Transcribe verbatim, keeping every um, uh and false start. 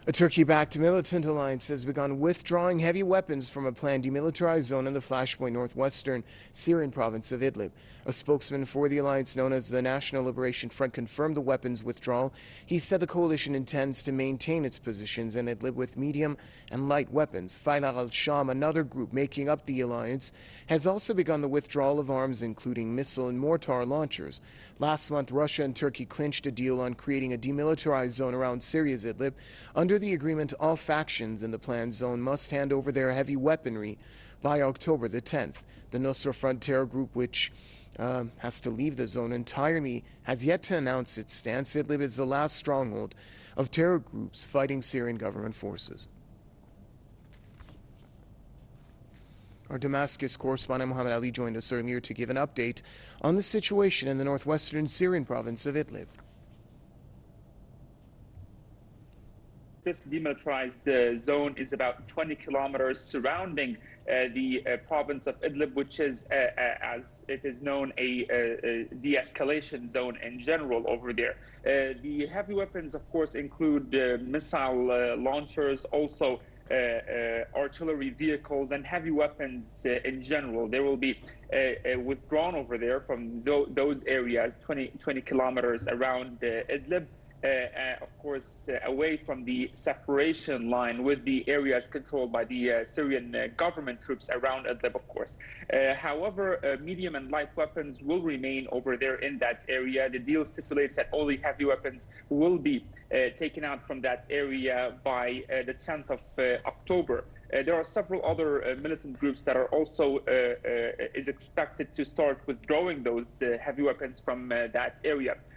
A Turkey-backed militant alliance has begun withdrawing heavy weapons from a planned demilitarized zone in the flashpoint northwestern Syrian province of Idlib. A spokesman for the alliance known as the National Liberation Front confirmed the weapons withdrawal. He said the coalition intends to maintain its positions in Idlib with medium and light weapons. Faylah al-Sham, another group making up the alliance, has also begun the withdrawal of arms including missile and mortar launchers. Last month, Russia and Turkey clinched a deal on creating a demilitarized zone around Syria's Idlib. Under the agreement, all factions in the planned zone must hand over their heavy weaponry by October the tenth. The Nusra Front terror group, which uh, has to leave the zone entirely, has yet to announce its stance. Idlib is the last stronghold of terror groups fighting Syrian government forces. Our Damascus correspondent Mohammed Ali joined us earlier to give an update on the situation in the northwestern Syrian province of Idlib. This demilitarized uh, zone is about twenty kilometers surrounding uh, the uh, province of Idlib, which is, uh, uh, as it is known, a, a, a de-escalation zone in general over there. Uh, the heavy weapons, of course, include uh, missile uh, launchers, also uh, uh, artillery vehicles, and heavy weapons uh, in general. They will be uh, uh, withdrawn over there from th those areas, twenty, twenty kilometers around uh, Idlib. Uh, uh, of course, uh, away from the separation line with the areas controlled by the uh, Syrian uh, government troops around Idlib, of course. Uh, however, uh, medium and light weapons will remain over there in that area. The deal stipulates that all the heavy weapons will be uh, taken out from that area by uh, the tenth of uh, October. Uh, there are several other uh, militant groups that are also uh, uh, is expected to start withdrawing those uh, heavy weapons from uh, that area.